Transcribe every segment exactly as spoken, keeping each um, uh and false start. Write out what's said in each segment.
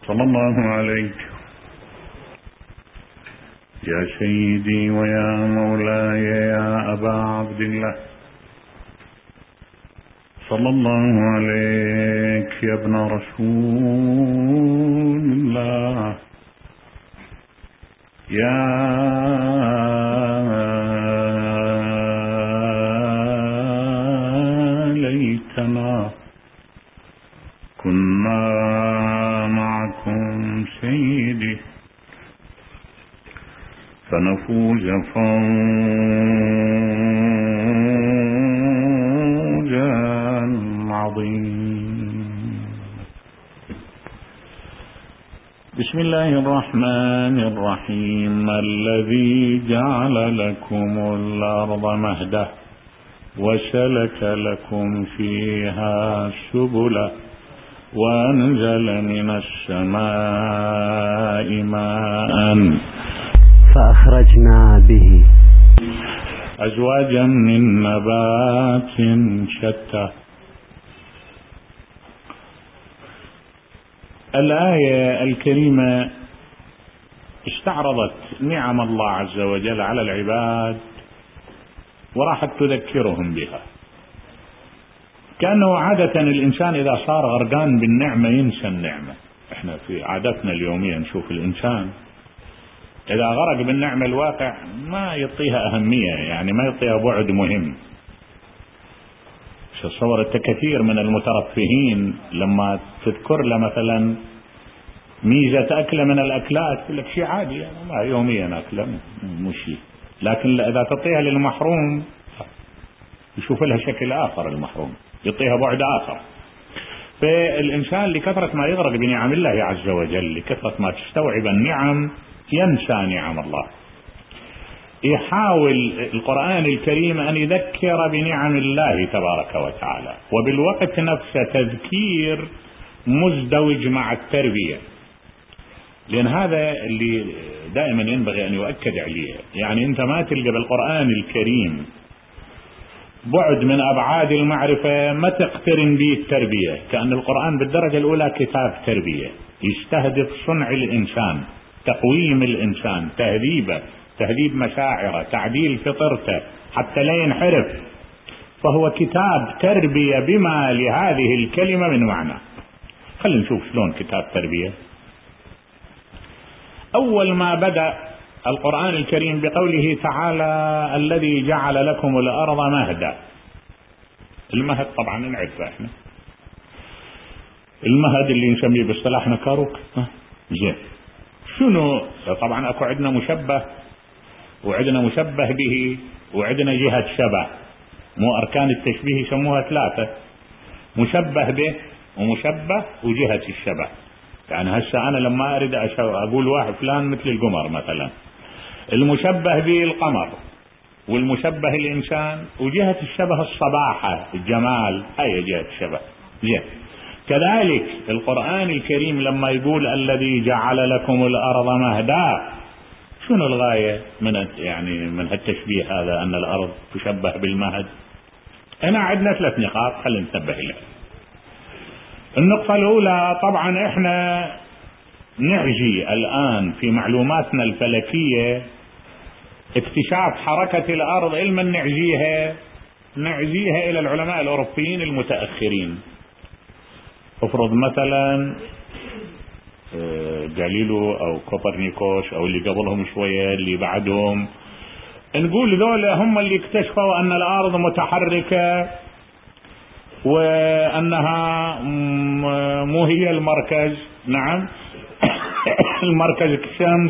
صلى الله عليك يا سيدي ويا مولاي يا أبا عبد الله. صلى الله عليك يا ابن رسول الله. يا ليتنا كنا معكم سيدي فنفوز فوزا عظيما. بسم الله الرحمن الرحيم. الذي جعل لكم الأرض مهدا وسلك لكم فيها سبلا وأنزل من السماء ماء فأخرجنا به أزواجا من نبات شتى. الآية الكريمة استعرضت نعم الله عز وجل على العباد وراحت تذكرهم بها، كأنه عادة الإنسان إذا صار غرقان بالنعمة ينسى النعمة. احنا في عادتنا اليومية نشوف الإنسان إذا غرق بالنعمة الواقع ما يعطيها أهمية، يعني ما يعطيها بعد مهم. تصور أنت كثير من المترفهين لما تذكر له مثلا ميزة أكلة من الأكلات يقول لك شيء عادي، يعني ما يوميا أكله مش شيء، لكن إذا تعطيها للمحروم يشوف لها شكل آخر، المحروم يعطيها بعد آخر. فالإنسان لكثرة ما يغرق بنعم الله عز وجل، لكثرة ما تستوعب النعم ينسى نعم الله. يحاول القرآن الكريم أن يذكر بنعم الله تبارك وتعالى، وبالوقت نفسه تذكير مزدوج مع التربية، لأن هذا اللي دائما ينبغي أن يؤكد عليه. يعني أنت ما تلقى بالقرآن الكريم بعد من أبعاد المعرفة ما تقترن به التربية، كأن القرآن بالدرجة الأولى كتاب تربية يستهدف صنع الإنسان، تقويم الإنسان، تهذيبه، تهذيب مشاعره، تعديل فطرته حتى لا ينحرف. فهو كتاب تربية بما لهذه الكلمة من معنى. خلينا نشوف شلون كتاب تربية. أول ما بدأ القرآن الكريم بقوله تعالى الذي جعل لكم الأرض مهدا. المهد طبعا نعرفه احنا، المهد اللي نسميه باصطلاحنا كاروك. زين، شنو؟ طبعا اكو عندنا مشبه وعندنا مشبه به وعندنا جهة شبه، مو أركان التشبيه يسموها ثلاثة: مشبه به ومشبه وجهة الشبه. يعني هسه أنا لما أريد أقول واحد فلان مثل القمر مثلا، المشبه به القمر والمشبه الإنسان، وجهة الشبه الصباحة الجمال، هي جهة الشبه. زين، كذلك القرآن الكريم لما يقول الذي جعل لكم الأرض مهدا، شنو الغاية من يعني من هالتشبيه هذا أن الأرض تشبه بالمهد؟ هنا عندنا ثلاث نقاط خلينا ننتبه لها. النقطة الأولى، طبعا احنا نعجي الآن في معلوماتنا الفلكية اكتشاف حركة الأرض، علما نعجيها نعجيها إلى العلماء الأوروبيين المتأخرين. افرض مثلا جاليليو أو كوبرنيكوس أو اللي قبلهم شوية اللي بعدهم، نقول ذولا هم اللي اكتشفوا أن الأرض متحركة وأنها مو هي المركز. نعم المركز الشمس،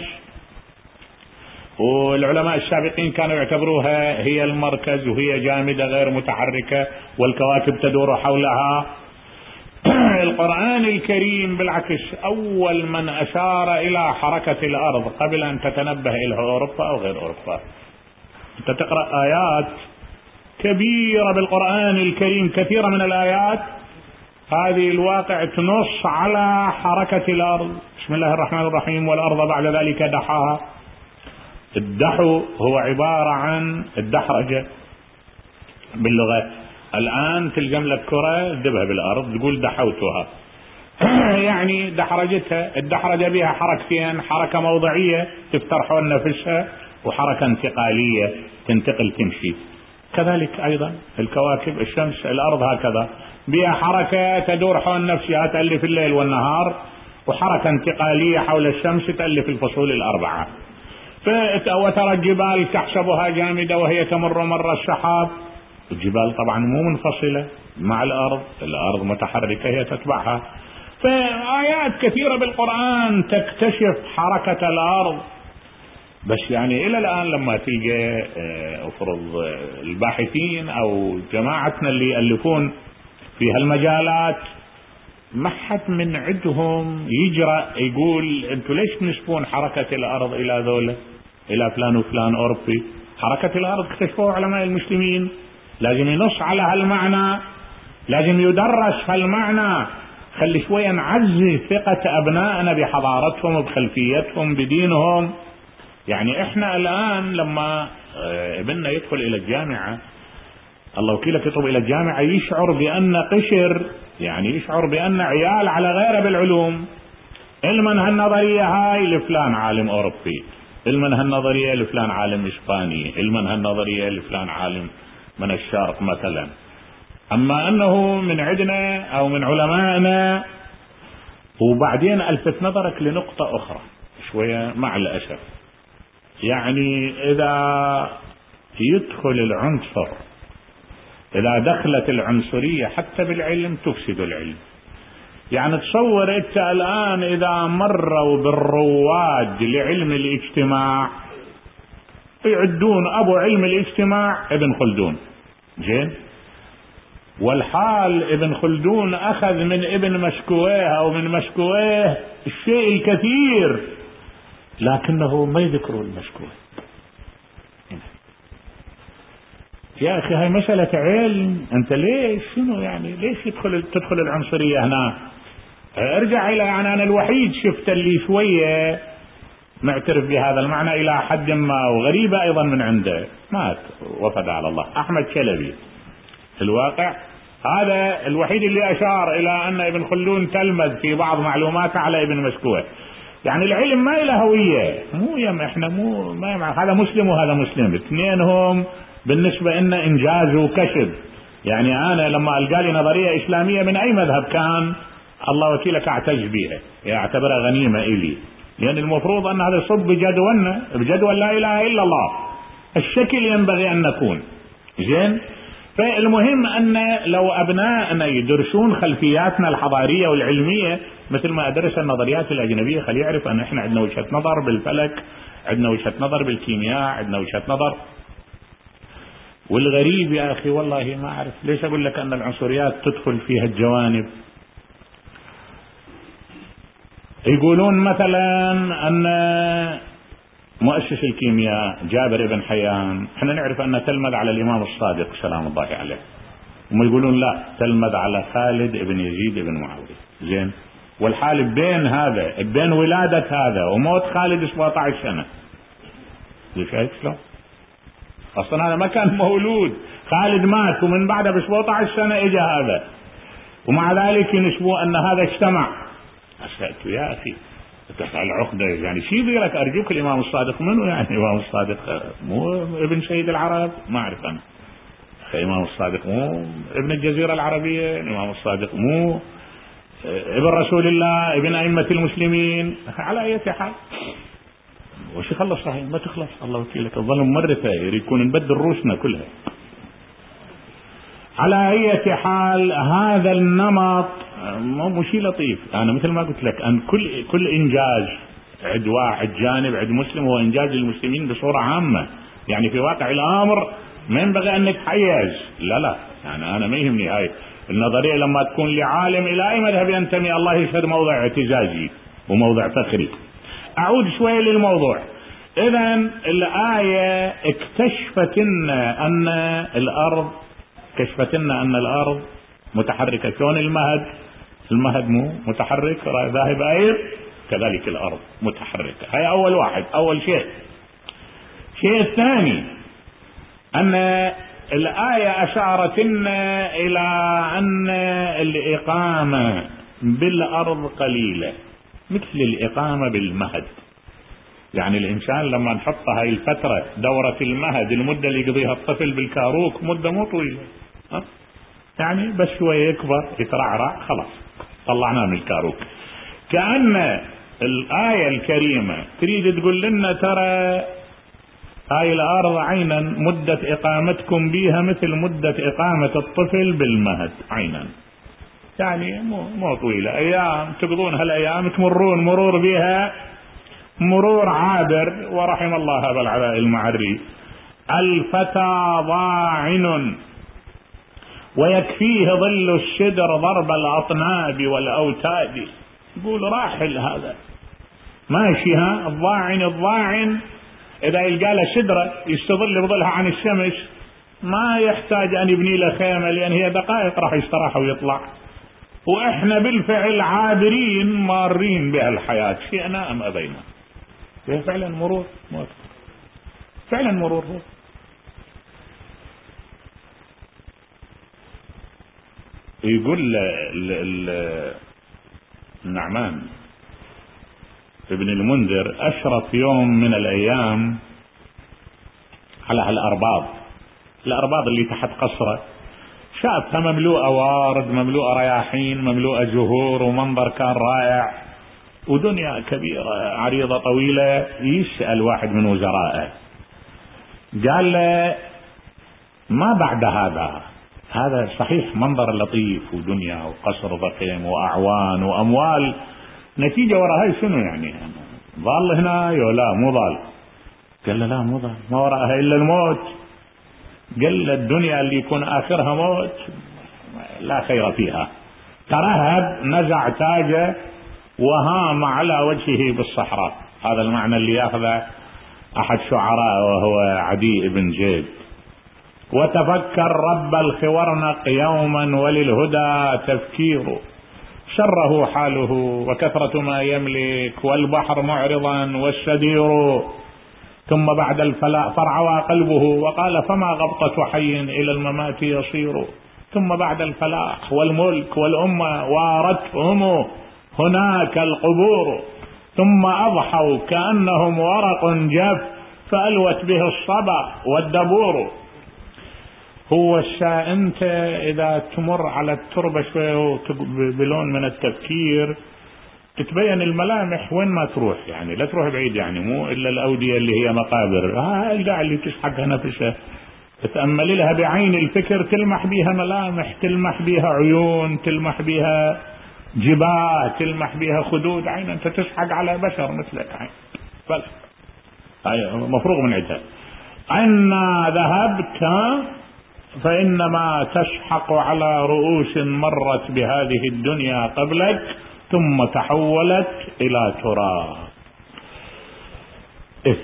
والعلماء السابقين كانوا يعتبروها هي المركز وهي جامدة غير متحركة والكواكب تدور حولها. القرآن الكريم بالعكس أول من أشار إلى حركة الأرض قبل أن تتنبه إلى أوروبا أو غير أوروبا. أنت تقرأ آيات كبيرة بالقرآن الكريم، كثيرة من الآيات هذه الواقع تنص على حركة الأرض. بسم الله الرحمن الرحيم والأرض بعد ذلك دحاها. الدحو هو عبارة عن الدحرجة باللغة. الآن تلقم لك كرة ذبها بالأرض تقول دحوتها، يعني دحرجتها الدحرجة بها حركتين، حركة موضعية تفتر حول نفسها، وحركة انتقالية تنتقل تمشي. كذلك أيضا الكواكب، الشمس، الأرض هكذا بها حركة تدور حول نفسها تألف الليل والنهار، وحركة انتقالية حول الشمس تألف الفصول الأربعة. وترى الجبال تحسبها جامدة وهي تمر مر السحاب، الجبال طبعا مو منفصلة مع الأرض، الأرض متحركة هي تتبعها. فآيات كثيرة بالقرآن تكتشف حركة الأرض. بس يعني إلى الآن لما تيجي أفرض الباحثين أو جماعتنا اللي يألفون في هالمجالات، ما حد من عندهم يجرأ يقول أنتوا ليش تنسبون حركة الأرض إلى ذولا، إلى فلان وفلان أوروبي. حركة الأرض اكتشفوها علماء المسلمين، لازم ينص على هالمعنى، لازم يدرس هالمعنى. خلي شوية نعزز ثقة أبنائنا بحضارتهم وبخلفيتهم بدينهم. يعني احنا الآن لما ابننا يدخل إلى الجامعة، الله وكيلك يطلب إلى الجامعة، يشعر بأن قشر، يعني يشعر بأن عيال على غيره بالعلوم. علما هالنظرية هاي لفلان عالم أوروبي، علما هالنظرية لفلان عالم إسباني، علما هالنظرية لفلان عالم من الشرق مثلا. أما أنه من عندنا أو من علمائنا. وبعدين ألفت نظرك لنقطة أخرى شوية مع الأسف، يعني إذا يدخل العنصر، إذا دخلت العنصرية حتى بالعلم تفسد العلم. يعني تصور أنت الآن إذا مروا بالرواد لعلم الاجتماع يعدون أبو علم الاجتماع ابن خلدون، زين، والحال ابن خلدون أخذ من ابن مشكويه أو من مشكويه الشيء الكثير، لكنه ما يذكروا المشكويه. يا أخي هاي مسألة علم، أنت ليش شنو يعني ليش يدخل تدخل العنصرية هنا؟ ارجع إلى، يعني أنا الوحيد شفت اللي شوية معترف بهذا المعنى إلى حد ما، وغريبة أيضا من عنده، مات وفد على الله، أحمد شلبي. في الواقع هذا الوحيد اللي أشار إلى أن ابن خلدون تلمذ في بعض معلوماته على ابن مشكوه. يعني العلم ما له هوية، مو يم احنا مو ما يم هذا مسلم وهذا مسلم، اثنينهم بالنسبة لنا إنجاز وكشف. يعني أنا لما ألقى لي نظرية إسلامية من أي مذهب كان، الله وكيلك أعتز بها، أعتبرها غنيمة إلي، لأن يعني المفروض أن هذا صب بجدولنا، بجدول لا إله إلا الله، الشكل ينبغي أن نكون زين. فالمهم أن لو أبنائنا يدرسون خلفياتنا الحضارية والعلمية مثل ما أدرس النظريات الأجنبية، خليه يعرف أن إحنا عندنا وجهة نظر بالفلك، عندنا وجهة نظر بالكيمياء، عندنا وجهة نظر. والغريب يا أخي والله ما أعرف ليش أقول لك أن العنصريات تدخل فيها الجوانب. يقولون مثلا أن مؤسس الكيمياء جابر بن حيان، احنا نعرف أنه تلمذ على الإمام الصادق سلام الله عليه، هم يقولون لا تلمذ على خالد بن يزيد بن معاوية، زين، والحال بين هذا بين ولادة هذا وموت خالد سبعة عشر سنة. شايف شلون؟ أصلا هذا ما كان مولود، خالد مات ومن بعده ب سبعة عشر سنة اجى هذا، ومع ذلك ينسبوا أن هذا اجتمع. أسألت يا أخي تسأل عقدة، يعني شي يقول لك أرجوك الإمام الصادق منو؟ يعني الإمام الصادق مو ابن سيد العرب؟ ما أعرف أنا. الإمام الصادق مو ابن الجزيرة العربية، الإمام الصادق مو ابن رسول الله، ابن أئمة المسلمين. على أي حال وش يخلص صحيح ما تخلص، الله وكيلك الظلم مرته يكون نبدل روسنا كلها. على أي حال هذا النمط مو شيء لطيف. أنا مثل ما قلت لك أن كل كل إنجاز عند واحد جانب عند مسلم هو إنجاز للمسلمين بصورة عامة. يعني في واقع الأمر ما ينبغي أن نتحيز، لا لا، يعني أنا ما يهمني هاي النظرية لما تكون لعالم إلى أي مذهب ينتمي الله يشهد موضع اعتزازي وموضع فخري. أعود شوية للموضوع. إذن الآية اكتشفت أن الأرض كشفت لنا أن الأرض متحركة. كون المهد المهد مو متحرك ذاهب أير، كذلك الأرض متحركة. هاي أول واحد، أول شيء. شيء الثاني أن الآية أشارت لنا إلى أن الإقامة بالأرض قليلة، مثل الإقامة بالمهد. يعني الإنسان لما نحط هاي الفترة دورة المهد، المدة اللي يقضيها الطفل بالكاروك مدة مو طويلة، يعني بس شوية يكبر يترعرع خلاص طلعناه من الكاروك. كأن الآية الكريمة تريد تقول لنا ترى هاي الأرض عينا مدة إقامتكم بيها مثل مدة إقامة الطفل بالمهد عينا، يعني مو مو طويلة، أيام تقضون هالأيام تمرون مرور بها مرور عابر. ورحم الله أبا العلاء المعري: الفتى ضاعن ويكفيه ظل الشدر ضرب الأطناب والأوتاد. يقول راحل هذا ماشي، ها الضاعن الضاعن إذا يلقى له شدرة يستظل بظلها عن الشمس ما يحتاج أن يبني له خيمة، لأن هي دقائق راح يستراح ويطلع. وإحنا بالفعل عابرين مارين بهالحياة، شئنا أم أبينا. هي فعلا مرور، فعلا مرور. هو يقول النعمان ابن المنذر: أشرف يوم من الأيام على هالأرباض، الأرباض اللي تحت قصره، شافها مملوءة وارد، مملوءة رياحين، مملوءة زهور، ومنظر كان رائع، ودنيا كبيرة عريضة طويلة. يسأل واحد من وزرائه قال له: ما بعد هذا؟ هذا صحيح منظر لطيف ودنيا وقصر ضخم وأعوان وأموال، نتيجة وراء هاي شنو يعني؟ ظل هنا يو لا مو ظل؟ قال له: لا مو ظل، ما وراءها إلا الموت. قال له: الدنيا اللي يكون آخرها موت لا خير فيها. ترهب نزع تاجه وهام على وجهه بالصحراء. هذا المعنى اللي ياخذه أحد شعراء وهو عدي بن جيد. وتفكر رب الخورنق يوما وللهدى تفكير، شره حاله وكثرة ما يملك والبحر معرضا والشدير. ثم بعد الفلاح فرعوى قلبه وقال: فما غبطة حي إلى الممات يصير. ثم بعد الفلاح والملك والأمة وارتهم هناك القبور. ثم أضحوا كأنهم ورق جف فألوت به الصبا والدبور. هو الشاء أنت إذا تمر على التربة شوية بلون من التفكير تتبين الملامح وين ما تروح، يعني لا تروح بعيد، يعني مو إلا الأودية اللي هي مقابر، ها القاع اللي تسحقها نفسها تتأمل لها بعين الفكر تلمح بها ملامح، تلمح بها عيون، تلمح بها جباه، تلمح بها خدود عين. أنت تسحق على بشر مثلك عين بس هاي مفروغ من عدها. أنا ذهبت فإنما تشحق على رؤوس مرت بهذه الدنيا قبلك ثم تحولت إلى تراب. إيه؟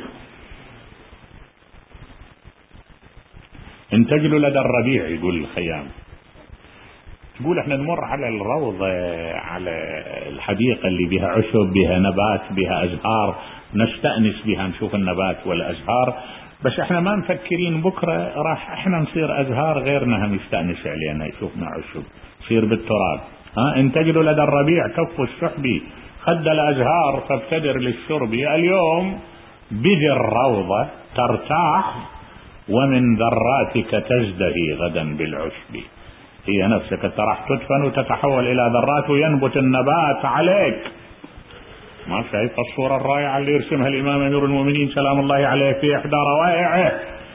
إن تجلوا لدى الربيع، يقول الخيام، تقول احنا نمر على الروضة، على الحديقة اللي بها عشب، بها نبات، بها أزهار، نستأنس بها، نشوف النبات والأزهار، بس احنا ما مفكرين بكرة راح احنا نصير أزهار غيرنا هم يستأنس علينا يشوفنا عشب، يصير بالتراب. ها إن تجدوا لدى الربيع كف الشحب خد الأزهار فابتدر للشرب. اليوم بذي الروضة ترتاح ومن ذراتك تزدهي غدا بالعشب. هي نفسك راح تدفن وتتحول إلى ذرات وينبت النبات عليك. ما شايف الصورة الرائعة اللي يرسمها الإمام أمير المؤمنين سلام الله عليه في إحدى روائعه؟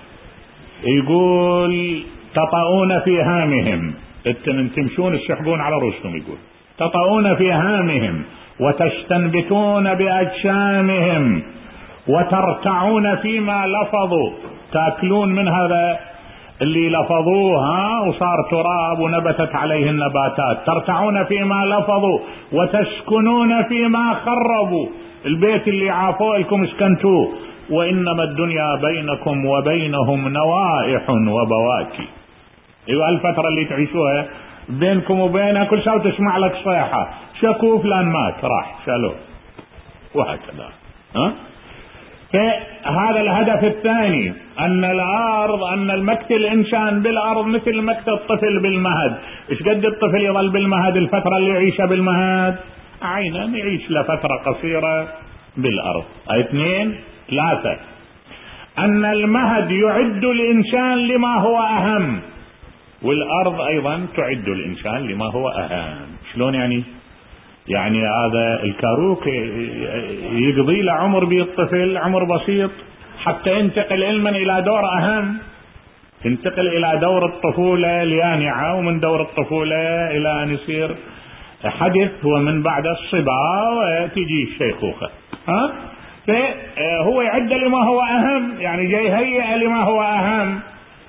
يقول: تطؤون في هامهم، تمشون السحبون على رؤوسهم، يقول تطؤون في هامهم وتستنبتون بأجسامهم وترتعون فيما لفظوا، تأكلون من هذا اللي لفظوها وصار تراب ونبتت عليه النباتات. ترتعون فيما لفظوا وتسكنون فيما خربوا، البيت اللي عافوه لكم اسكنتوه. وإنما الدنيا بينكم وبينهم نوائح وبواكي. ايوه الفترة اللي تعيشوها بينكم وبينها كل شيء تسمع لك صيحة، شكو فلان مات راح شالوه وهكذا. ها فهذا الهدف الثاني، أن الأرض، أن المكت الإنسان بالأرض مثل مكت الطفل بالمهد. إيش قد الطفل يظل بالمهد الفترة اللي يعيشها بالمهد؟ عينا يعيش لفترة قصيرة بالأرض. اثنين ثلاثة، أن المهد يعد الإنسان لما هو أهم، والأرض أيضا تعد الإنسان لما هو أهم. شلون يعني؟ يعني هذا الكاروك يقضي له عمر بالطفل، عمر بسيط، حتى ينتقل علما إلى دور أهم، ينتقل إلى دور الطفولة اليانعة، ومن دور الطفولة إلى أن يصير حدث، ومن بعد الصبا وتجي الشيخوخة. ها؟ فهو يعد لما هو أهم، يعني جاي هيئ لما هو أهم.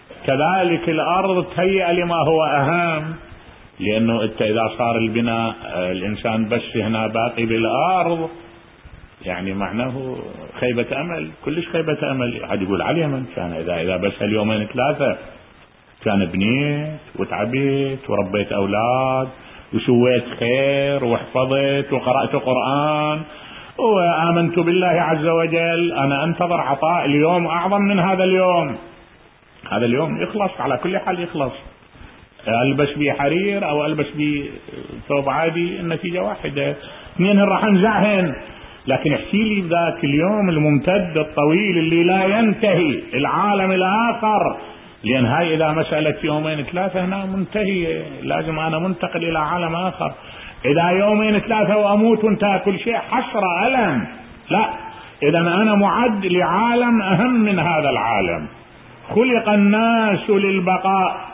كذلك الأرض تهيئ لما هو أهم، لأنه انت إذا صار البناء الإنسان بس هنا باقي بالأرض، يعني معناه خيبة أمل، كلش خيبة أمل. حد يقول على اليمن كان إذا إذا بس اليومين ثلاثة كان بنيت وتعبيت وربيت أولاد وسويت خير وحفظت وقرأت قرآن وآمنت بالله عز وجل، أنا أنتظر عطاء اليوم أعظم من هذا اليوم. هذا اليوم يخلص على كل حال، يخلص ألبس بي حرير أو ألبس بي ثوب عادي، النتيجة واحدة، اثنين راح نزعهن. لكن احكي لي بذاك اليوم الممتد الطويل اللي لا ينتهي، العالم الآخر، لأن هاي إذا مسألة يومين ثلاثة هنا منتهية، لازم أنا منتقل إلى عالم آخر. إذا يومين ثلاثة وأموت وانتهى كل شيء، حسرة ألم. لا، إذا أنا معد لعالم أهم من هذا العالم. خلق الناس للبقاء،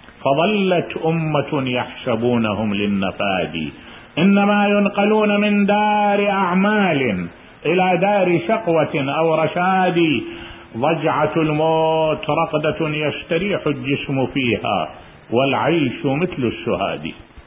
فظلت أمة يحسبونهم للنفاد، إنما ينقلون من دار أعمال إلى دار شقوة أو رشاد، ضجعة الموت رقدة يستريح الجسم فيها، والعيش مثل الشهاد.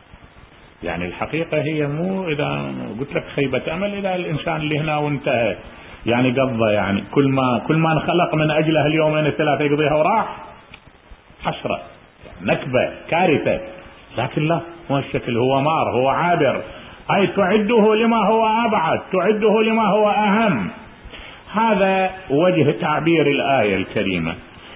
يعني الحقيقة هي مو إذا قلت لك خيبة أمل إذا الإنسان اللي هنا وانتهى، يعني قضى، يعني كل ما كل ما انخلق من أجله اليومين الثلاثة يقضيها وراح، حسرة، نكبة، كارثة. لكن لا، مو الشكل، هو مار، هو عابر، أي تعده لما هو أبعد، تعده لما هو أهم. هذا وجه تعبير الآية الكريمة: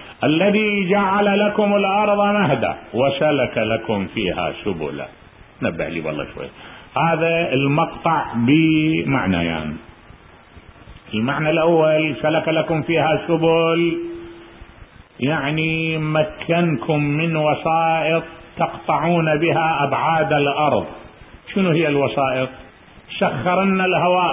الذي جعل لكم الأرض مهدا وسلك لكم فيها سبلا. نبه لي والله شوي. هذا المقطع بمعنيان. يعني المعنى الأول: سلك لكم فيها سبل، يعني مكنكم من وسائط تقطعون بها أبعاد الأرض. شنو هي الوسائط؟ سخرنا الهواء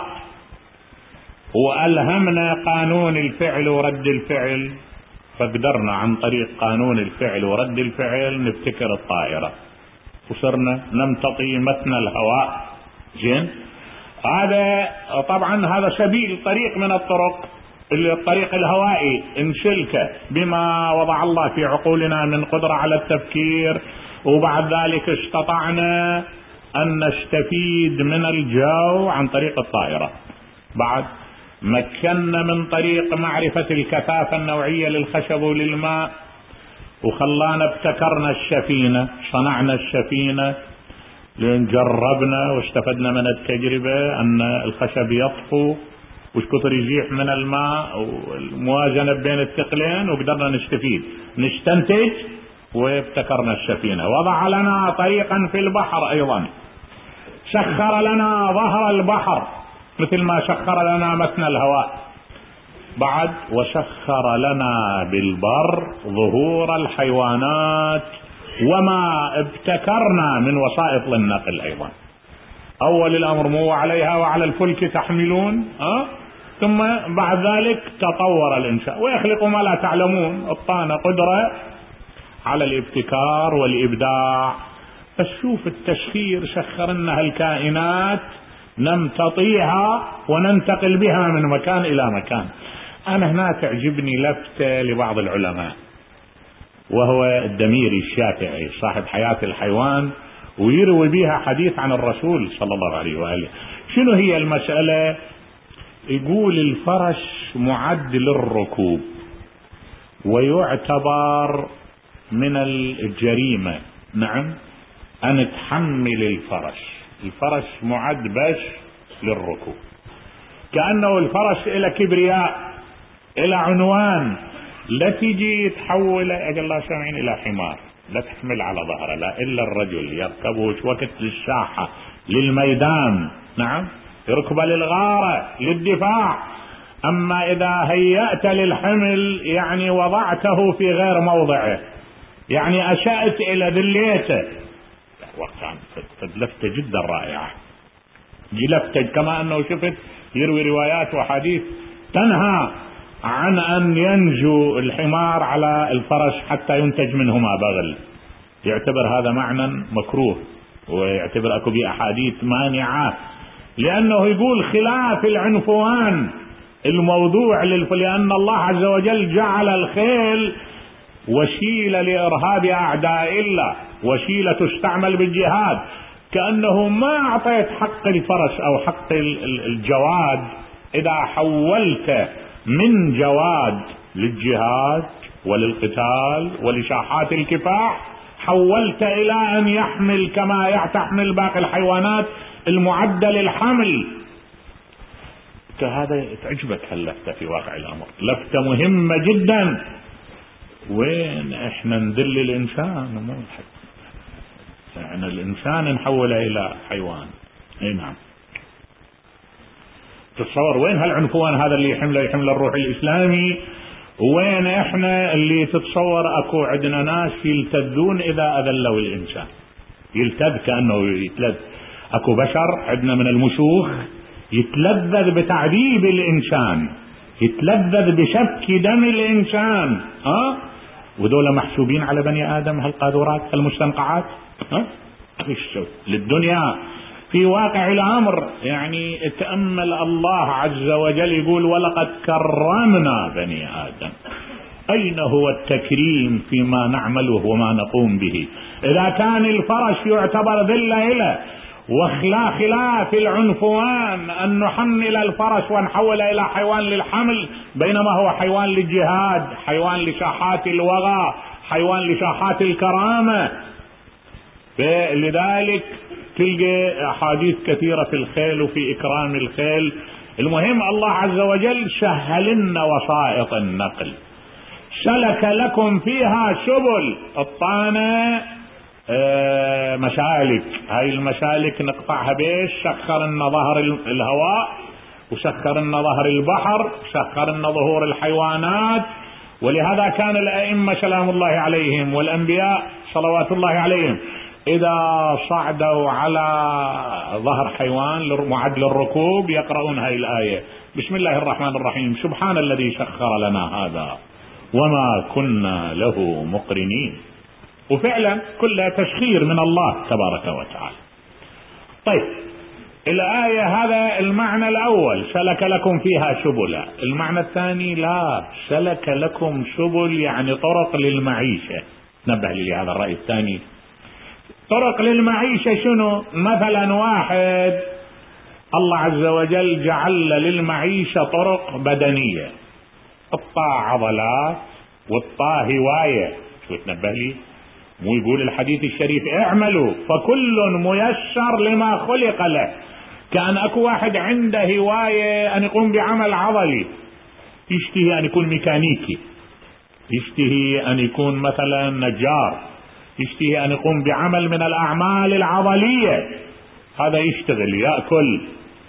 وألهمنا قانون الفعل ورد الفعل، فقدرنا عن طريق قانون الفعل ورد الفعل نبتكر الطائرة، وصرنا نمتطي متن الهواء. زين، هذا طبعا هذا سبيل، طريق من الطرق، الطريق الهوائي انسلك بما وضع الله في عقولنا من قدرة على التفكير، وبعد ذلك استطعنا أن نستفيد من الجو عن طريق الطائرة. بعد مكنا من طريق معرفة الكثافة النوعية للخشب وللماء، وخلانا ابتكرنا السفينة، صنعنا السفينة لأن جربنا واستفدنا من التجربة أن الخشب يطفو وش كثر يزيح من الماء والموازنة بين الثقلين، وقدرنا نستفيد نستنتج، وابتكرنا السفينة. وضع لنا طريقا في البحر أيضا، سخر لنا ظهر البحر مثل ما سخر لنا متن الهواء. بعد وسخر لنا بالبر ظهور الحيوانات وما ابتكرنا من وسائط للنقل أيضا. أول الأمر مو عليها وعلى الفلك تحملون، أه؟ ثم بعد ذلك تطور الإنسان ويخلق ما لا تعلمون، أعطانا قدرة على الابتكار والإبداع. بس شوف التسخير، سخرنا الكائنات نمتطيها وننتقل بها من مكان إلى مكان. أنا هنا تعجبني لفتة لبعض العلماء، وهو الدميري الشافعي صاحب حياة الحيوان، ويروي بها حديث عن الرسول صلى الله عليه وآله. شنو هي المسألة؟ يقول الفرس معد للركوب، ويعتبر من الجريمة، نعم، أن تحمل الفرس. الفرس معد بس للركوب، كأنه الفرس إلى كبرياء، الى عنوان، لا تجي تحول اجل الله سامعين الى حمار لا تحمل على ظهره لا الا الرجل يركبه وقت للساحة للميدان، نعم يركب للغارة للدفاع. اما اذا هيأت للحمل يعني وضعته في غير موضعه، يعني اشأت الى ذليته، وكان لفتة جدا رائعة، لفتة كما انه شفت يروي روايات وحديث تنهى عن ان ينجو الحمار على الفرس حتى ينتج منهما بغل، يعتبر هذا معنى مكروه، ويعتبر اكو بي احاديث مانعة، لانه يقول خلاف العنفوان الموضوع للف... لان الله عز وجل جعل الخيل وسيلة لارهاب اعداء الله، وسيلة تستعمل بالجهاد، كأنه ما اعطيت حق الفرس او حق الجواد. اذا حولت من جواد للجهاد وللقتال ولشاحات الكفاح، حولت الى ان يحمل كما تحمل باقي الحيوانات المعدة للحمل. هذا تعجبك هاللفتة في واقع الامر، لفتة مهمة جدا. وين احنا نذل الانسان؟ مو يعني الانسان نحوله الى حيوان. اي نعم. تتصور وين هالعنفوان هذا اللي يحمله يحمل الروح الاسلامي؟ وين احنا اللي تتصور اكو عندنا ناس يلتذون اذا اذلوا الانسان، يلتذ كأنه يتلذ. اكو بشر عندنا من المشوخ يتلذذ بتعذيب الانسان، يتلذذ بشك دم الانسان، ها أه؟ وذولا محسوبين على بني ادم هالقاذورات المستنقعات، ها أه؟ للدنيا. في واقع الامر يعني تأمل الله عز وجل يقول ولقد كرمنا بني ادم. اين هو التكريم فيما نعمله وما نقوم به؟ اذا كان الفرس يعتبر ذلة له، وخلا خلاف العنفوان ان نحمل الفرس ونحوله الى حيوان للحمل، بينما هو حيوان للجهاد، حيوان لشاحات الوغى، حيوان لشاحات الكرامة. لذلك تلقى احاديث كثيرة في الخيل وفي اكرام الخيل. المهم الله عز وجل سهل لنا وسائط النقل، سلك لكم فيها سبل. الطانة آه مشالك، هاي المشالك نقطعها بيش؟ سخر لنا ظهر الهواء، وسخر لنا ظهر البحر، سخر لنا ظهور الحيوانات. ولهذا كان الائمة سلام الله عليهم والانبياء صلوات الله عليهم اذا صعدوا على ظهر حيوان معد للركوب يقرؤون هاي الآية: بسم الله الرحمن الرحيم، سبحان الذي سخر لنا هذا وما كنا له مقرنين. وفعلا كلها تسخير من الله تبارك وتعالى. طيب الآية هذا المعنى الأول، سلك لكم فيها سبلا. المعنى الثاني لا، سلك لكم سبل يعني طرق للمعيشة. نبه لي هذا الرأي الثاني. طرق للمعيشة شنو؟ مثلا واحد الله عز وجل جعل للمعيشة طرق بدنية، الطاء عضلات والطاء هواية. شو تنبه لي؟ مو يقول الحديث الشريف اعملوا فكل ميسر لما خلق له. كان اكو واحد عنده هواية ان يقوم بعمل عضلي، يشتهي ان يكون ميكانيكي، يشتهي ان يكون مثلا نجار، يشتهي ان يقوم بعمل من الاعمال العضلية، هذا يشتغل يأكل.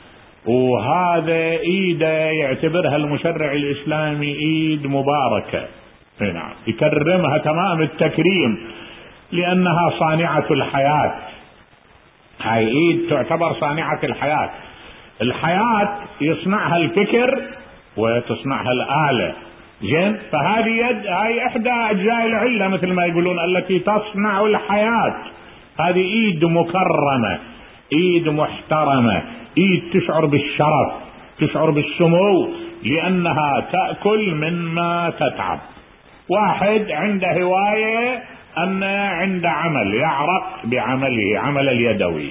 وهذا ايده يعتبرها المشرع الاسلامي ايد مباركة، نعم يكرمها تمام التكريم، لانها صانعة الحياة. هاي ايد تعتبر صانعة الحياة. الحياة يصنعها الفكر وتصنعها الآلة، زين؟ فهذه يد هاي احدى اجزاء العلة مثل ما يقولون التي تصنع الحياة. هذه ايد مكرمة، ايد محترمة، ايد تشعر بالشرف، تشعر بالسمو، لانها تأكل مما تتعب. واحد عنده هواية ان عنده عمل يعرق بعمله، عمل اليدوي.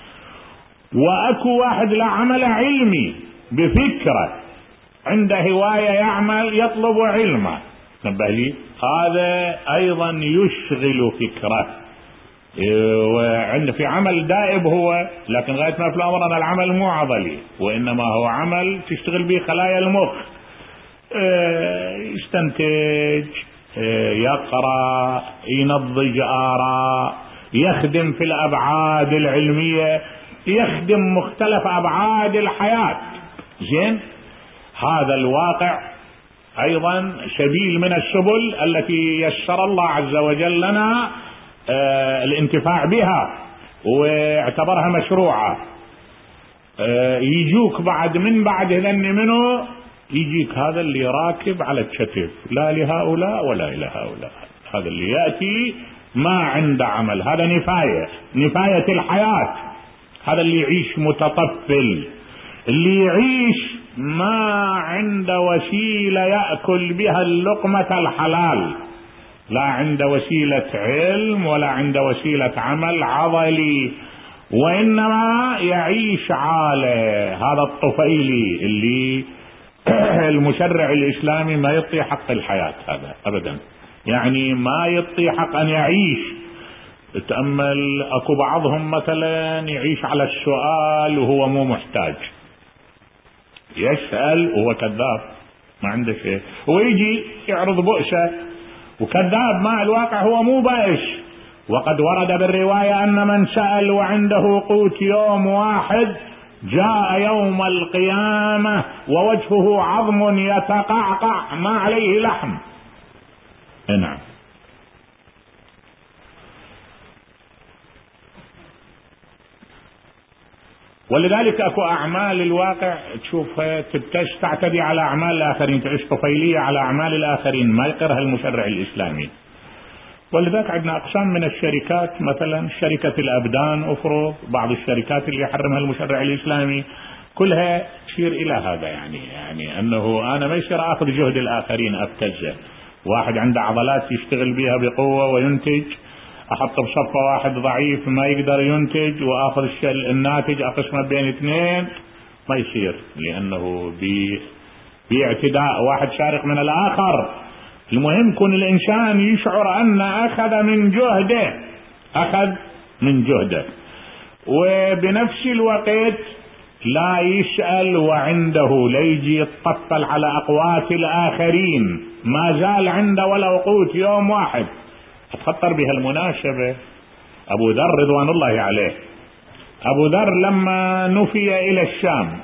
واكو واحد لا عمل علمي بفكرة، عنده هواية يعمل يطلب علمه، نبه لي، هذا ايضا يشغل فكره. وعنده في عمل دائب هو، لكن غاية ما في الامر ان العمل مو عضلي، وانما هو عمل تشتغل به خلايا المخ. يستنتج، يقرأ، ينضج آراء، يخدم في الأبعاد العلمية، يخدم مختلف أبعاد الحياة. زين، هذا الواقع أيضا سبيل من السبل التي يسر الله عز وجل لنا الانتفاع بها واعتبرها مشروعة. يجوك بعد من بعد ذن منه، يجيك هذا اللي راكب على الشتف، لا لهؤلاء ولا إلى هؤلاء، هذا اللي يأتي ما عنده عمل، هذا نفاية نفاية الحياة، هذا اللي يعيش متطفل، اللي يعيش ما عنده وسيلة يأكل بها اللقمة الحلال، لا عنده وسيلة علم ولا عنده وسيلة عمل عضلي، وإنما يعيش عالة. هذا الطفيلي اللي المشرع الإسلامي ما يعطي حق الحياة هذا أبدا، يعني ما يعطي حق أن يعيش. تأمل أكو بعضهم مثلا يعيش على السؤال وهو مو محتاج، يسأل وهو كذاب ما عنده شيء، ويجي يعرض بؤسه وكذاب، مع الواقع هو مو بائس. وقد ورد بالرواية أن من سأل وعنده قوت يوم واحد جاء يوم القيامة ووجهه عظم يتقعقع ما عليه لحم. نعم. ولذلك اكو اعمال الواقع تشوفها تبتش تعتدي على اعمال الاخرين، تعيش طفيلية على اعمال الاخرين، ما يقرها المشرع الاسلامي. ولذلك عندنا اقسام من الشركات، مثلا شركة الابدان افرض، بعض الشركات اللي يحرمها المشرع الاسلامي، كلها تشير الى هذا، يعني يعني انه انا ما يصير اخذ جهد الاخرين ابتزه. واحد عنده عضلات يشتغل بها بقوة وينتج، احط بصفة واحد ضعيف ما يقدر ينتج واخذ الناتج اقسمه بين اثنين، ما يصير، لانه باعتداء واحد شارق من الاخر. المهم كون الانسان يشعر ان اخذ من جهده، اخذ من جهده، وبنفس الوقت لا يسأل وعنده، لا يجي يتطفل على اقوات الاخرين، ما زال عنده ولو قوت يوم واحد. اتخطر بها المناسبة ابو ذر رضوان الله عليه، ابو ذر لما نفي الى الشام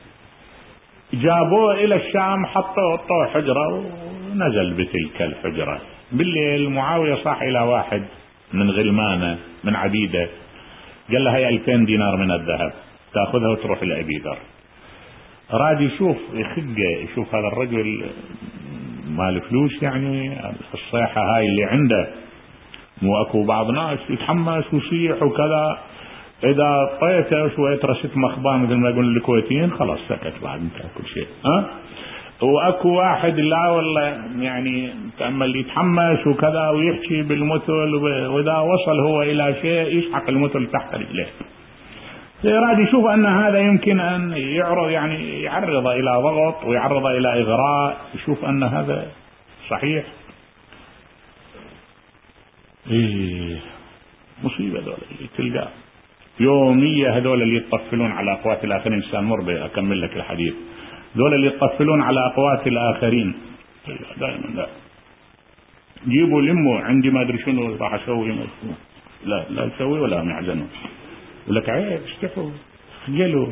جابوه الى الشام، حطوه طوع حجرة ونزل بتلك الحجرة. بالليل معاوية صاح الى واحد من غلمانه من عبيده، قال له هي ألفين دينار من الذهب تاخذها وتروح لأبي ذر. راد يشوف يخقه، يشوف هذا الرجل مال فلوس، يعني الصيحة هاي اللي عنده، مو اكو بعض ناس يتحمس ويصيح وكذا، اذا طيته شوية رشة مخبان مثل ما يقول الكويتيين خلاص سكت بعد انتهى كل شيء. ها واكو واحد لا والله يعني تأمل يتحمس وكذا ويحكي بالمثل، واذا وصل هو الى شيء يسحق المثل تحت رجليه. يراد يشوف ان هذا يمكن ان يعرض، يعني يعرض الى ضغط ويعرض الى اغراء، يشوف ان هذا صحيح. ايه مصيبة هذول اللي تلقى يومية، هذول اللي يطفلون على اقوات الاخرين. سأمر بأكمل لك الحديث. هذول اللي يطفلون على اقوات الاخرين دائما لا جيبوا لموا عندي ما ادري شنو راح اسوي، لا لا تسوي ولا معزنوا، يقول لك عيب استحوا خجلوا.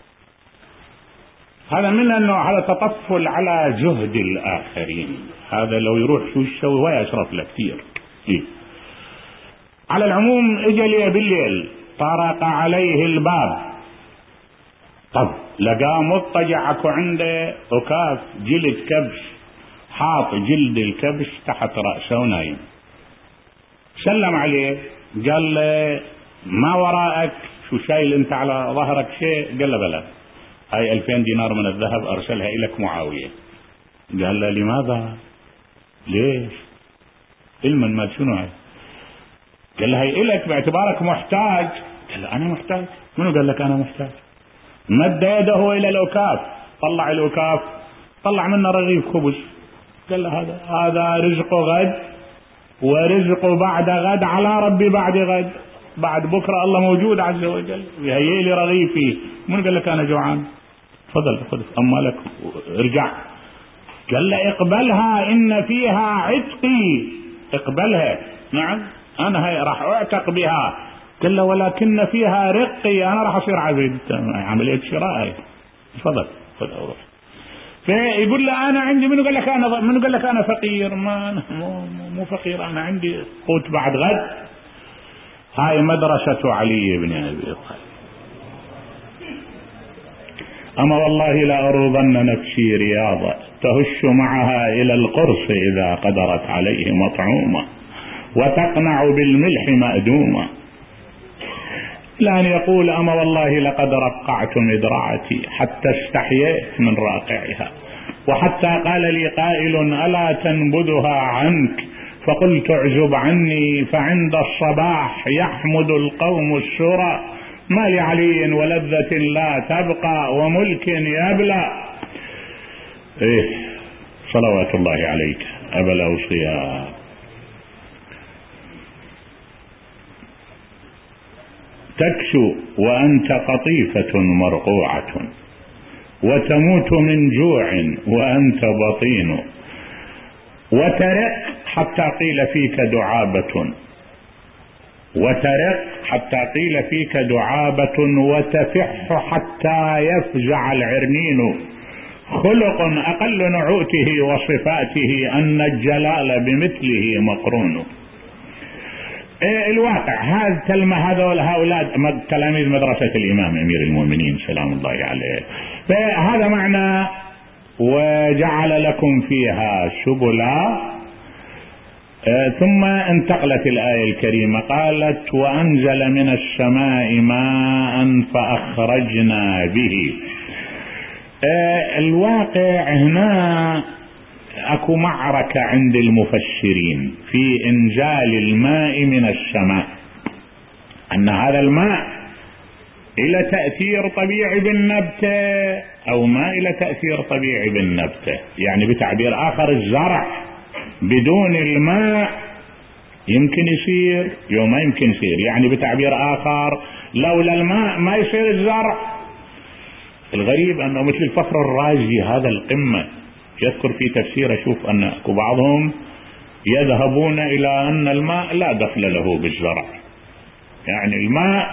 هذا من انه على تطفل على جهد الاخرين. هذا لو يروح شو يسوي ويا اشرف له كثير. إيه؟ على العموم اجى لي بالليل، طرق عليه الباب، طب لقاه مضطجع اكو عنده عكاف جلد كبش، حاط جلد الكبش تحت رأسه ونايم. سلم عليه قال له ما وراءك، شو شايل انت على ظهرك شيء؟ قال له بلى، هاي ألفين دينار من الذهب ارسلها الك معاوية. قال له لماذا؟ ليش؟ علما ما شنو هاي؟ قال له هي الك باعتبارك محتاج. قال له انا محتاج؟ منو قال لك انا محتاج؟ مد يده الى العكاف، طلع العكاف طلع منه رغيف خبز، قال له هذا هذا رزق غد ورزق بعد غد على ربي بعد غد، بعد بكره الله موجود عز وجل يهيئ لي رغيفي. من قال لك انا جوعان؟ تفضل خذ امالك ارجع. قال له اقبلها إن فيها عتقي، اقبلها. نعم أنا هاي راح أعتق بها. قال له ولكن فيها رقي، أنا راح أصير عبيد. عملية شراء. تفضل خذ أروح. فيقول له أنا عندي، منو قال لك أنا منو قال لك أنا فقير؟ ما مو, مو فقير، أنا عندي قوت بعد غد. هاي مدرسة علي بن أبي طالب. أما والله لأروضن نفسي رياضة تهش معها إلى القرص إذا قدرت عليه مطعومة، وتقنع بالملح مأدومة. لأن يقول أما والله لقد رقعت مدرعتي حتى استحييت من راقعها، وحتى قال لي قائل ألا تنبذها عنك، فقلت اعزب عني فعند الصباح يحمد القوم الشرى، ما لعلي ولذة لا تبقى وملك يبلى. إيه صلوات الله عليك أبا الأوصياء. تكسو وأنت قطيفة مرقوعة، وتموت من جوع وأنت بطين، وترق حتى قيل فيك دعابة، وترق حتى قيل فيك دعابة، وتفح حتى يفزع العرنين، خلق أقل نعوته وصفاته أن الجلال بمثله مقرون. إيه الواقع هذا تلمة هذول هؤلاء تلاميذ مدرسة الإمام أمير المؤمنين سلام الله عليه. فهذا معنى وجعل لكم فيها سبلا. آه ثم انتقلت الآية الكريمة قالت وأنزل من السماء ماء فأخرجنا به. آه الواقع هنا اكو معركة عند المفسرين في انزال الماء من السماء، ان هذا الماء الى تأثير طبيعي بالنبتة او ما الى تأثير طبيعي بالنبتة. يعني بتعبير اخر الزرع بدون الماء يمكن يصير يوم ما يمكن يصير. يعني بتعبير اخر لولا الماء ما يصير الزرع. الغريب انه مثل الفخر الرازي هذا القمة يذكر في تفسيره، شوف ان بعضهم يذهبون الى ان الماء لا دخل له بالزرع. يعني الماء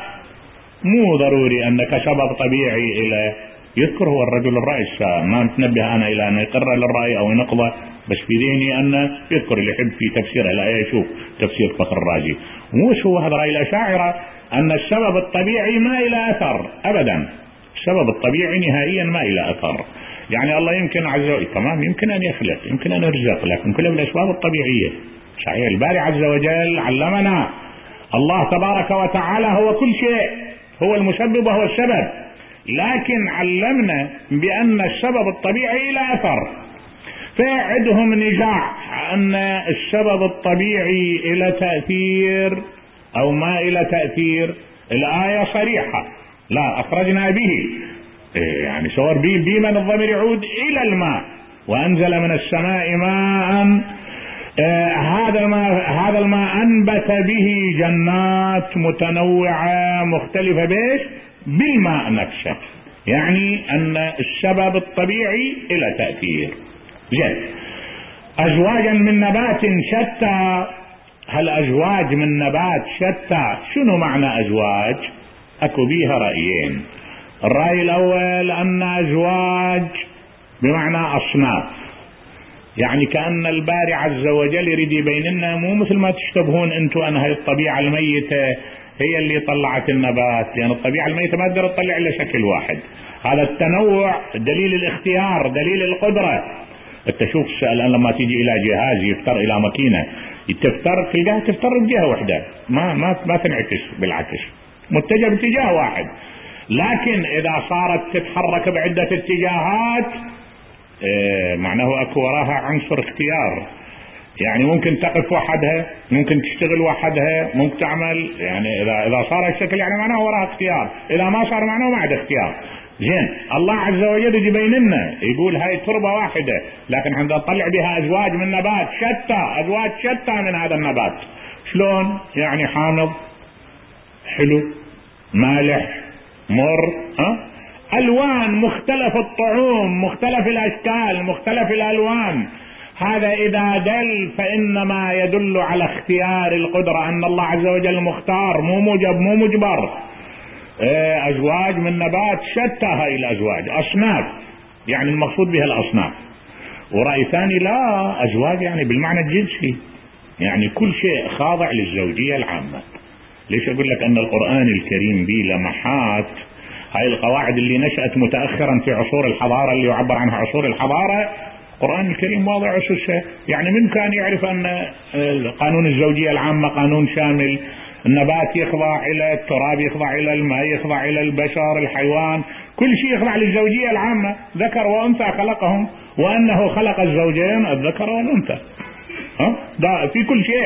مو ضروري انك سبب طبيعي الى يذكر هو الرجل الرأي ما متنبه انا الى ان يقر للرأي او ينقضه، بس في ذهني ان يذكر اللي يحب في تفسير الآية يشوف تفسير فخر الرازي. مو هو هذا رأي الأشاعرة ان السبب الطبيعي ما الى اثر ابدا. السبب الطبيعي نهائيا ما الى اثر. يعني الله يمكن عز وجل تمام يمكن ان يخلق يمكن ان يرزق، لكن كلها بالاسباب الطبيعيه. صحيح الباري عز وجل علمنا، الله تبارك وتعالى هو كل شيء، هو المسبب وهو السبب، لكن علمنا بان السبب الطبيعي لا اثر. فعندهم نزاع ان السبب الطبيعي الى تأثير او ما الى تأثير. الآية صريحة لا اخرجنا به، يعني صور بي بي من الضمير يعود الى الماء. وانزل من السماء ماء، آه هذا الماء هذا الماء انبت به جنات متنوعة مختلفة بيش بالماء نفسه. يعني ان السبب الطبيعي الى تأثير. جد ازواجا من نبات شتى. هل ازواج من نبات شتى؟ شنو معنى ازواج؟ اكو بيها رأيين. الرأي الأول أن أزواج بمعنى أصناف، يعني كأن الباري عز وجل يريد يبيننا مو مثل ما تشتبهون أنتوا أن هاي الطبيعة الميتة هي اللي طلعت النبات، لأن يعني الطبيعة الميتة ما تقدر تطلع إلا شكل واحد. هذا التنوع دليل الاختيار دليل القدرة. انت شوف الآن لما تيجي إلى جهاز يفتر إلى ماكينة تفتر تلقاها تفتر بجهة واحدة، ما ما ما تنعكس بالعكس، متجه باتجاه واحد. لكن اذا صارت تتحرك بعدة اتجاهات اه معناه اكو وراها عنصر اختيار. يعني ممكن تقف وحدها، ممكن تشتغل وحدها، ممكن تعمل. يعني اذا اذا صار الشكل يعني معناه وراها اختيار، اذا ما صار معناه ما عاد اختيار. زين الله عز وجل يبين لنا يقول هاي تربة واحدة لكن عندنا نطلع بها ازواج من نبات شتى، ازواج شتى من هذا النبات. شلون؟ يعني حامض، حلو، مالح، مر، ها؟ ألوان، مختلف الطعوم، مختلف الأشكال، مختلف الألوان. هذا إذا دل فإنما يدل على اختيار القدرة، أن الله عز وجل مختار، مو موجب مو مجبر. أزواج من نبات شتى، هاي الأزواج أصناف، يعني المقصود بها الأصناف. ورأي ثاني لا، أزواج يعني بالمعنى الجنسي، يعني كل شيء خاضع للزوجية العامة. ليش أقول لك أن القرآن الكريم به لمحات؟ هاي القواعد اللي نشأت متأخرا في عصور الحضارة، اللي يعبر عنها عصور الحضارة، القرآن الكريم واضع أسسها. يعني من كان يعرف أن قانون الزوجية العامة قانون شامل، النبات يخضع إلى التراب، يخضع إلى الماء، يخضع إلى البشر، الحيوان، كل شيء يخضع للزوجية العامة، ذكر وأنثى خلقهم، وأنه خلق الزوجين الذكر والأنثى. ها؟ ده في كل شيء.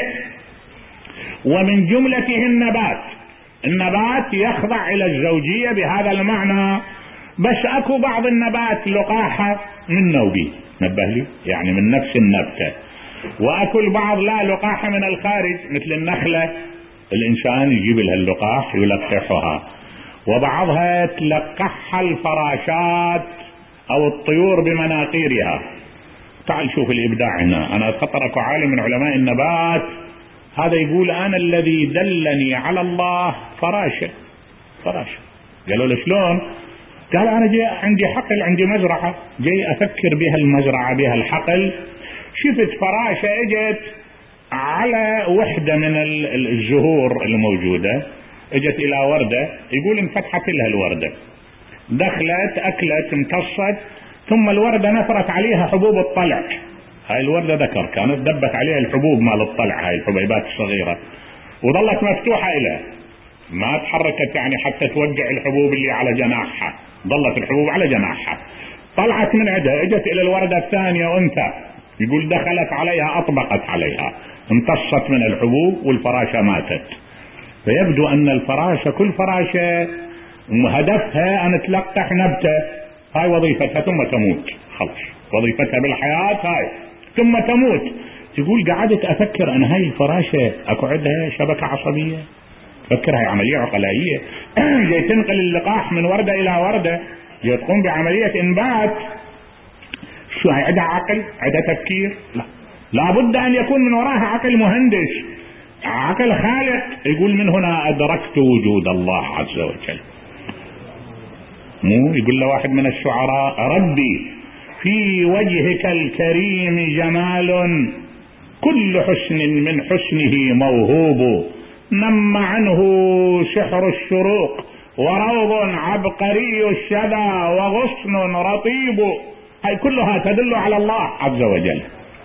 ومن جملته النبات، النبات يخضع إلى الزوجية بهذا المعنى. بس أكو بعض النبات لقاحة من نوبي، نبه لي، يعني من نفس النبتة. وأكو البعض لا، لقاحة من الخارج، مثل النخلة الإنسان يجيب لها اللقاح يلقحها، وبعضها تلقحها الفراشات أو الطيور بمناقيرها. تعال شوف الإبداع هنا. أنا خطرك عالم من علماء النبات، هذا يقول أنا الذي دلني على الله فراشة. فراشة قالوا له شلون؟ قال أنا جاي عندي حقل، عندي مزرعة، جاي أفكر بها المزرعة بها الحقل، شفت فراشة اجت على وحدة من الزهور الموجودة، اجت إلى وردة، يقول انفتحت لها الوردة، دخلت أكلت امتصت، ثم الوردة نثرت عليها حبوب الطلع. هاي الوردة ذكر كانت دبت عليها الحبوب مال الطلع، هاي الحبيبات الصغيرة، وظلت مفتوحة إلى ما تحركت، يعني حتى توقع الحبوب اللي على جناحها، ظلت الحبوب على جناحها. طلعت من عندها اجت إلى الوردة الثانية أنثى، يقول دخلت عليها أطبقت عليها، امتصت من الحبوب والفراشة ماتت. فيبدو أن الفراشة كل فراشة هدفها أن تلقح نبتة، هاي وظيفتها، ثم تموت، خلص وظيفتها بالحياة هاي، ثم تموت. تقول قعدت أفكر أنا هاي الفراشة أكو عندها شبكة عصبية، فكر هاي عملية عقلائية، جاي تنقل اللقاح من وردة إلى وردة، جاي تقوم بعملية إنبات. شو هاي عندها عقل؟ عندها تفكير؟ لا، لابد أن يكون من وراها عقل مهندس، عقل خالق. يقول من هنا أدركت وجود الله عز وجل. مو يقول له واحد من الشعراء ربي في وجهك الكريم جمال، كل حسن من حسنه موهوب، نم عنه سحر الشروق، وروض عبقري الشذا، وغصن رطيب. هاي كلها تدل على الله عز وجل.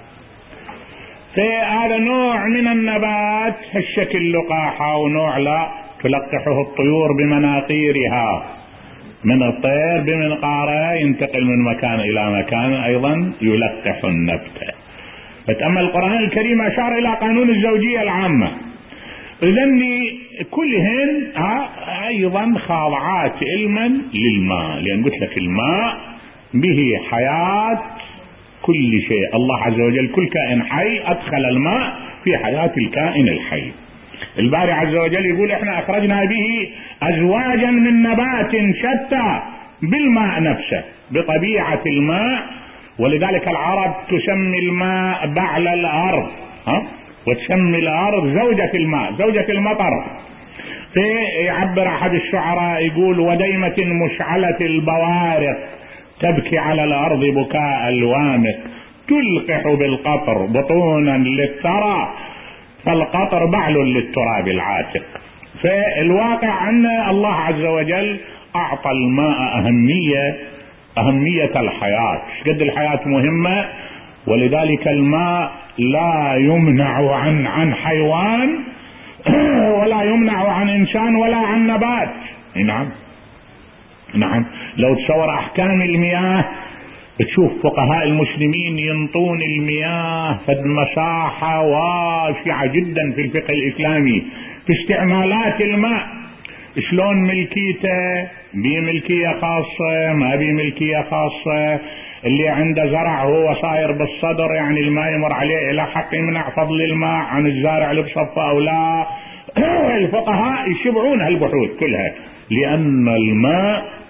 فهذا نوع من النبات الشكل لقاحة، ونوع لا تلقحه الطيور بمناقيرها، من الطير بمنقاره ينتقل من مكان إلى مكان، أيضا يلقح النبتة. فتأمل القرآن الكريم أشار إلى قانون الزوجية العامة. إذن كلهن أيضا خاضعات علما للماء، لأن قلت لك الماء به حياة كل شيء. الله عز وجل كل كائن حي أدخل الماء في حياة الكائن الحي. الباري عز وجل يقول احنا اخرجنا به ازواجا من نبات شتى، بالماء نفسه، بطبيعة الماء. ولذلك العرب تسمي الماء بعل الارض، ها؟ وتسمي الارض زوجة الماء، زوجة المطر. فيعبر احد الشعراء يقول وديمة مشعلة البوارق تبكي على الارض بكاء الوامق، تلقح بالقطر بطونا للثرى، فالقطر بعل للتراب العاتق. فالواقع أن الله عز وجل أعطى الماء أهمية، أهمية الحياة، قد الحياة مهمة. ولذلك الماء لا يمنع عن عن حيوان ولا يمنع عن إنسان ولا عن نبات. نعم نعم. لو تصور أحكام المياه، تشوف فقهاء المسلمين ينطون المياه فد مساحة واسعة جدا في الفقه الإسلامي في استعمالات الماء، شلون ملكيته، بملكية خاصة ما بملكية خاصة. اللي عنده زرع هو صاير بالصدر، يعني الماء يمر عليه إلى حق يمنع فضل الماء عن الزارع اللي بصفه أو لا. الفقهاء يشبعون هالبحوث كلها، لأن الماء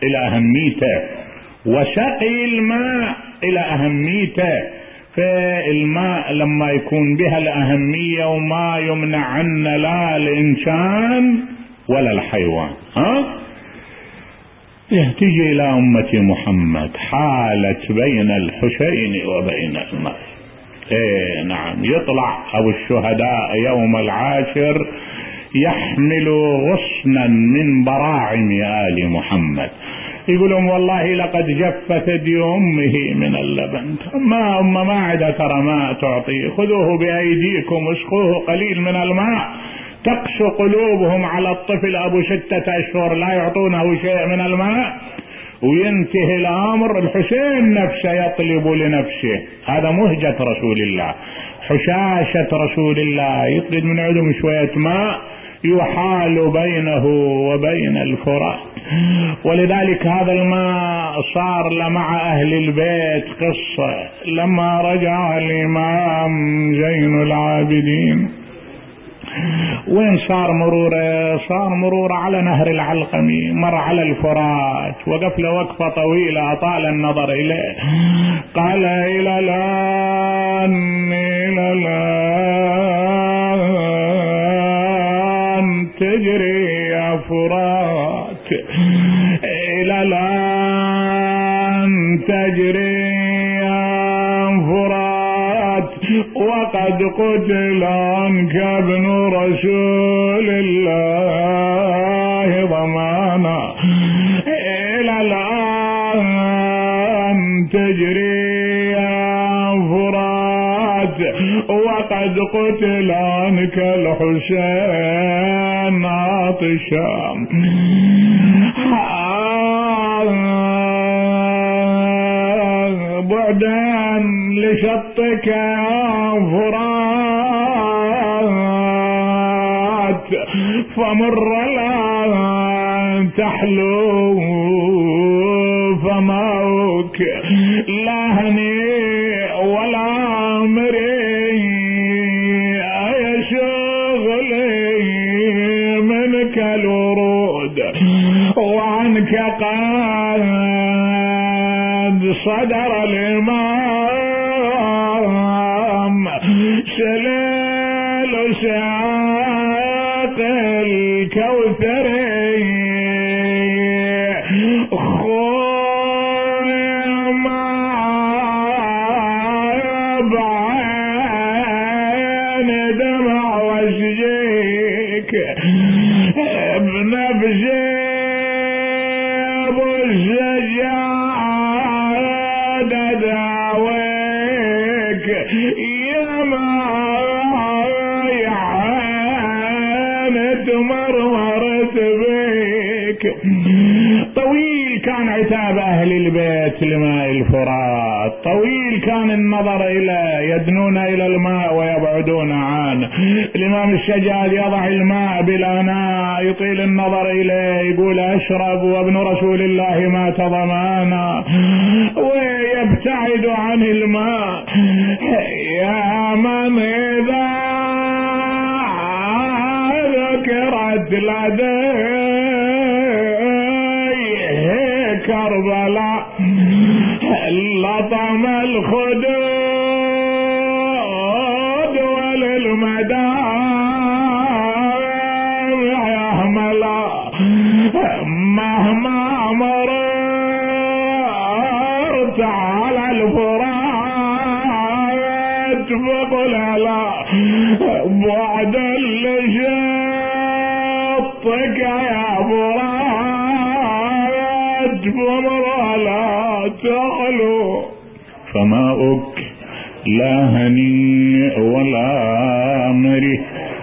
إلى أهميته، وسقي الماء إلى أهميته. فالماء لما يكون بها الأهمية وما يمنع عنا لا الإنسان ولا الحيوان، ها تجي إلى أمة محمد حالت بين الحسين وبين الماء. إيه نعم، يطلع أو الشهداء يوم العاشر يحمل غصنا من براعم آل محمد، يقولون والله لقد جفت ثدي أمه من اللبن، ما أم ما عندها ترى ماء تعطيه، خذوه بأيديكم اسقوه قليل من الماء. تقسو قلوبهم على الطفل أبو ستة أشهر لا يعطونه شيء من الماء، وينتهي الأمر الحسين نفسه يطلب لنفسه. هذا مهجة رسول الله، حشاشة رسول الله، يطلب من عندهم شوية ماء يحال بينه وبين الفرات. ولذلك هذا الماء صار لمع أهل البيت قصة. لما رجع الإمام زين العابدين وين صار مروره؟ صار مروره على نهر العلقمي، مر على الفرات، وقف له وقفة طويلة أطال النظر إليه، قال إلى الآن إلى الآن تجري يا فرات، إلى الآن تجري يا فرات، وقد قتل عنك ابن رسول الله ضمانا، إلى الآن تجري يا فرات، وقد قتل عنك الحسين عطشا. بعدا لشطك يا فرات، فمر لا تحلو فماك، لا هنيء ولا مري، يا شغلي منك الورود، وعنك قد صدر الإمام سليل ساق الكوثري، خويا ما بعين دمع واشجيك، ابن بزي ابو الزجاج داويك، يا ما يعانت مرمرت بيك. طويل كان عتاب أهل البيت لماء الفرات، طويل كان النظر إلى يدنون إلى الماء ويبعدون عنه. الإمام الشجاج يضع الماء بالأناء يطيل النظر إليه، يقول أشرب وابن رسول الله مات ضمانا، ويبتعد عن الماء. يا من إذا ذكرت لديه كربلاء لطم الخدود وللمدام يهملا، مهما مررت على الفرات فقل لا بعد لشطك يا فرات، فمر لا تخلو فماؤك لا هنيء ولا مري.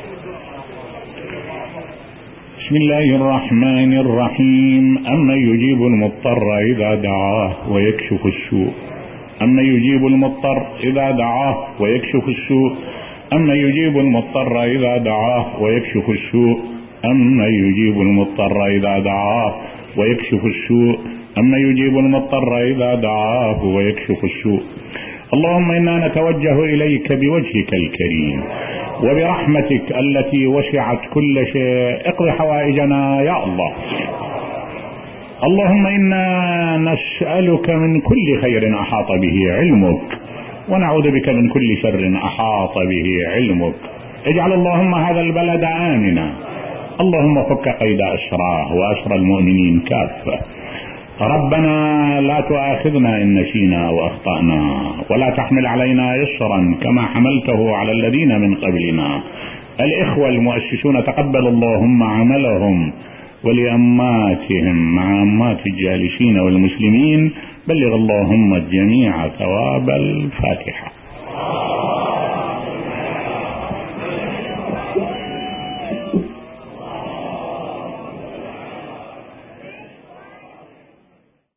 بسم الله الرحمن الرحيم. أما يجيب المضطر إذا دعاه ويكشف السوء، أما يجيب المضطر إذا دعاه ويكشف السوء، أما يجيب المضطر إذا دعاه ويكشف السوء، أما يجيب المضطر إذا دعاه ويكشف السوء، أما يجيب المضطر إذا دعاه ويكشف السوء. اللهم إنا نتوجه إليك بوجهك الكريم وبرحمتك التي وسعت كل شيء، اقض حوائجنا يا الله. اللهم إنا نسألك من كل خير أحاط به علمك، ونعوذ بك من كل شر أحاط به علمك. اجعل اللهم هذا البلد آمنا، اللهم فك قيد أسراه وأسر المؤمنين كافة. ربنا لا تؤاخذنا إن نسينا وأخطأنا، ولا تحمل علينا إصرا كما حملته على الذين من قبلنا. الإخوة المؤسسون تقبل اللهم عملهم، ولأماتهم مع أمات الجالسين والمسلمين بلغ اللهم الجميع ثواب الفاتحة.